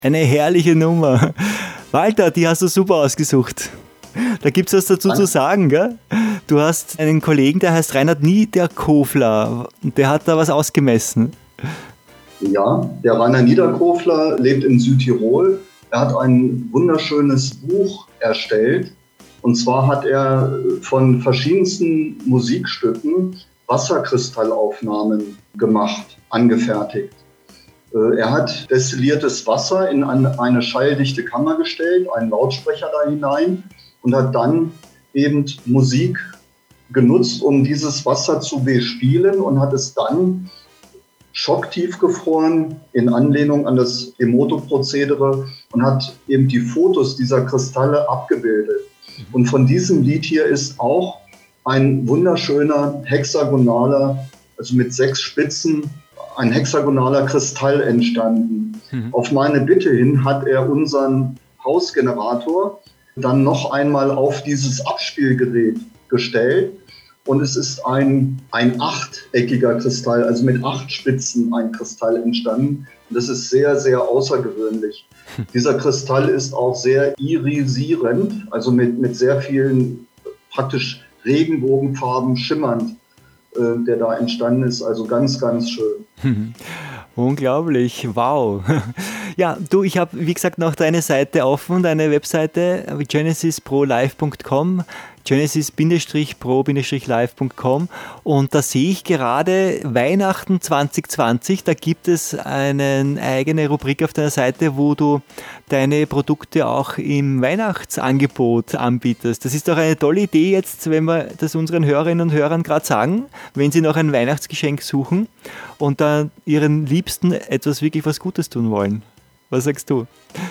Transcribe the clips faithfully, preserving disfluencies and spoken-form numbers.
Eine herrliche Nummer. Walter, die hast du super ausgesucht. Da gibt es was dazu zu sagen, gell? Du hast einen Kollegen, der heißt Reinhard Niederkofler. Der hat da was ausgemessen. Ja, der Rainer Niederkofler lebt in Südtirol. Er hat ein wunderschönes Buch erstellt. Und zwar hat er von verschiedensten Musikstücken Wasserkristallaufnahmen gemacht, angefertigt. Er hat destilliertes Wasser in eine schalldichte Kammer gestellt, einen Lautsprecher da hinein und hat dann eben Musik genutzt, um dieses Wasser zu bespielen und hat es dann schocktief gefroren in Anlehnung an das Emoto-Prozedere und hat eben die Fotos dieser Kristalle abgebildet. Und von diesem Lied hier ist auch ein wunderschöner hexagonaler, also mit sechs Spitzen, ein hexagonaler Kristall entstanden. Mhm. Auf meine Bitte hin hat er unseren Hausgenerator dann noch einmal auf dieses Abspielgerät gestellt und es ist ein, ein achteckiger Kristall, also mit acht Spitzen ein Kristall entstanden. Und das ist sehr, sehr außergewöhnlich. Hm. Dieser Kristall ist auch sehr irisierend, also mit, mit sehr vielen praktisch Regenbogenfarben schimmernd, äh, der da entstanden ist. Also ganz, ganz schön. Hm. Unglaublich, wow. Ja, du, ich habe, wie gesagt, noch deine Seite offen, deine Webseite genesis pro live punkt com, genesis pro live punkt com und da sehe ich gerade Weihnachten zwanzig zwanzig, da gibt es eine eigene Rubrik auf deiner Seite, wo du deine Produkte auch im Weihnachtsangebot anbietest. Das ist doch eine tolle Idee jetzt, wenn wir das unseren Hörerinnen und Hörern gerade sagen, wenn sie noch ein Weihnachtsgeschenk suchen und dann ihren Liebsten etwas wirklich was Gutes tun wollen. Was sagst du?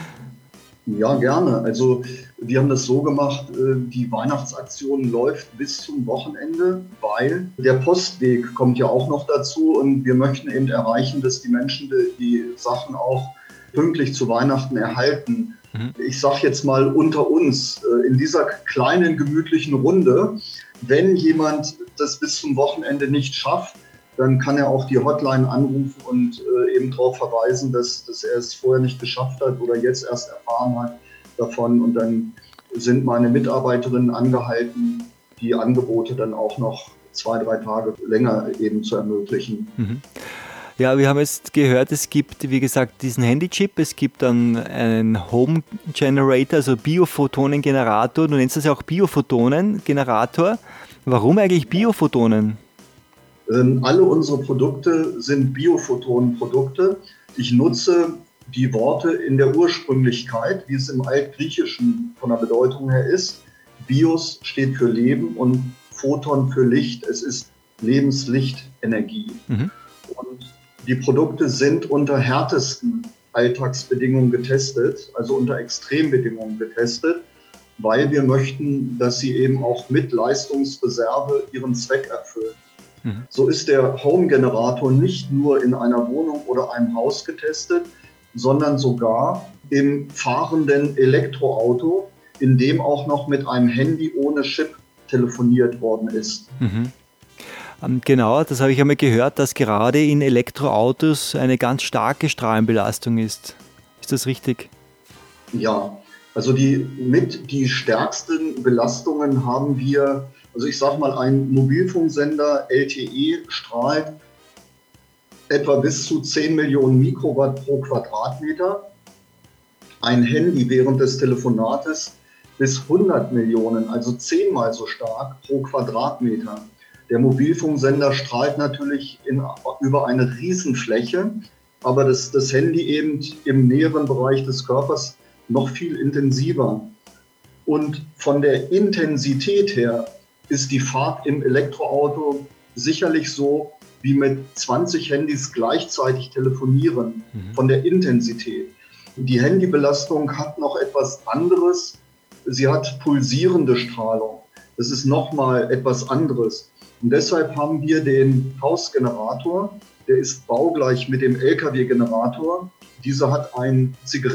Ja, gerne. Also wir haben das so gemacht, die Weihnachtsaktion läuft bis zum Wochenende, weil der Postweg kommt ja auch noch dazu und wir möchten eben erreichen, dass die Menschen die, die Sachen auch pünktlich zu Weihnachten erhalten. Mhm. Ich sage jetzt mal unter uns, in dieser kleinen gemütlichen Runde, wenn jemand das bis zum Wochenende nicht schafft, dann kann er auch die Hotline anrufen und äh, eben darauf verweisen, dass, dass er es vorher nicht geschafft hat oder jetzt erst erfahren hat davon. Und dann sind meine Mitarbeiterinnen angehalten, die Angebote dann auch noch zwei, drei Tage länger eben zu ermöglichen. Mhm. Ja, wir haben jetzt gehört, es gibt, wie gesagt, diesen Handychip, es gibt dann einen Home Generator, also Biophotonengenerator. Du nennst das ja auch Biophotonengenerator. Warum eigentlich Biophotonen? Alle unsere Produkte sind Biophotonenprodukte. Ich nutze die Worte in der Ursprünglichkeit, wie es im Altgriechischen von der Bedeutung her ist. Bios steht für Leben und Photon für Licht. Es ist Lebenslichtenergie. Mhm. Und die Produkte sind unter härtesten Alltagsbedingungen getestet, also unter Extrembedingungen getestet, weil wir möchten, dass sie eben auch mit Leistungsreserve ihren Zweck erfüllen. Mhm. So ist der Home-Generator nicht nur in einer Wohnung oder einem Haus getestet, sondern sogar im fahrenden Elektroauto, in dem auch noch mit einem Handy ohne Chip telefoniert worden ist. Mhm. Genau, das habe ich einmal gehört, dass gerade in Elektroautos eine ganz starke Strahlenbelastung ist. Ist das richtig? Ja, also die, mit die stärksten Belastungen haben wir. Also ich sage mal, ein Mobilfunksender L T E strahlt etwa bis zu zehn Millionen Mikrowatt pro Quadratmeter. Ein Handy während des Telefonates bis hundert Millionen, also zehnmal so stark pro Quadratmeter. Der Mobilfunksender strahlt natürlich in, über eine Riesenfläche, aber das, das Handy eben im näheren Bereich des Körpers noch viel intensiver. Und von der Intensität her ist die Fahrt im Elektroauto sicherlich so wie mit zwanzig Handys gleichzeitig telefonieren, mhm. von der Intensität. Die Handybelastung hat noch etwas anderes. Sie hat pulsierende Strahlung. Das ist nochmal etwas anderes. Und deshalb haben wir den Hausgenerator, der ist baugleich mit dem L K W-Generator. Dieser hat einen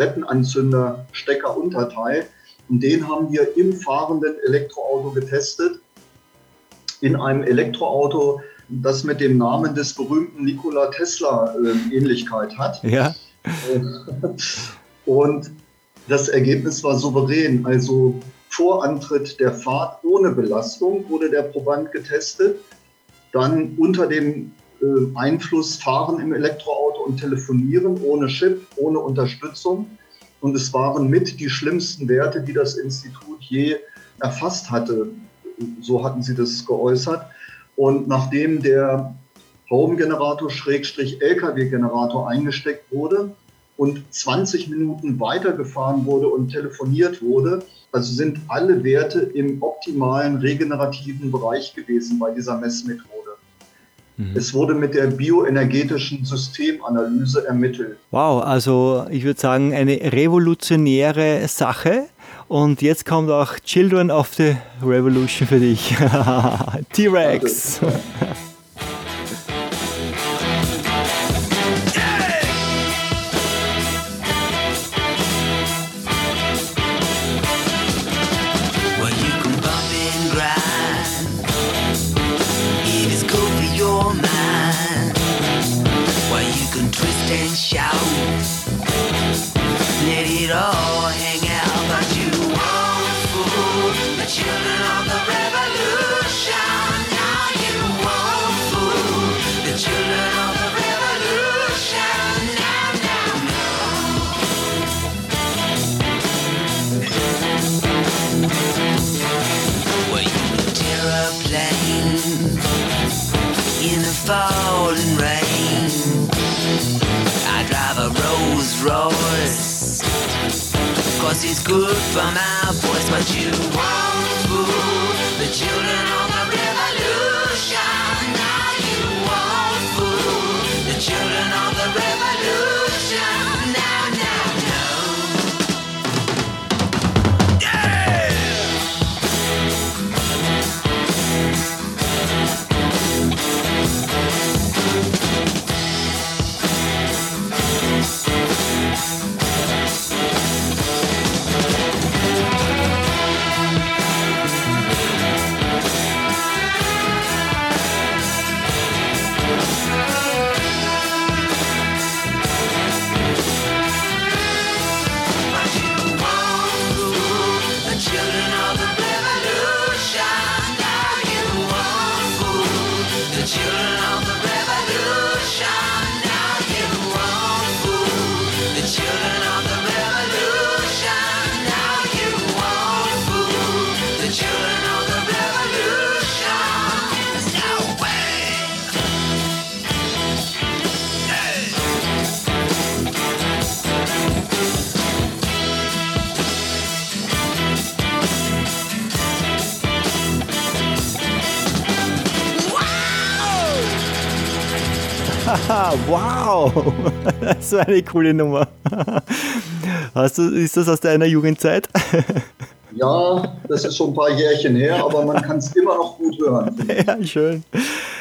Zigarettenanzünder-Stecker-Unterteil und den haben wir im fahrenden Elektroauto getestet. In einem Elektroauto, das mit dem Namen des berühmten Nikola Tesla äh, Ähnlichkeit hat. Ja. Und das Ergebnis war souverän. Also vor Antritt der Fahrt ohne Belastung wurde der Proband getestet. Dann unter dem äh, Einfluss Fahren im Elektroauto und Telefonieren ohne Chip, ohne Unterstützung. Und es waren mit die schlimmsten Werte, die das Institut je erfasst hatte. So hatten sie das geäußert. Und nachdem der Home-Generator-L K W-Generator eingesteckt wurde und zwanzig Minuten weitergefahren wurde und telefoniert wurde, also sind alle Werte im optimalen regenerativen Bereich gewesen bei dieser Messmethode. Mhm. Es wurde mit der bioenergetischen Systemanalyse ermittelt. Wow, also ich würde sagen, eine revolutionäre Sache. Und jetzt kommt auch Children of the Revolution für dich. T-Rex. Falling rain, I drive a Rolls Royce, cause it's good for my voice. But you won't fool the children of the revolution. Now you won't fool the children of the revolution. Now, now, no. Yeah! Wow, das war eine coole Nummer. Hast du, ist das aus deiner Jugendzeit? Ja, das ist schon ein paar Jährchen her, aber man kann es immer noch gut hören. Ja, schön.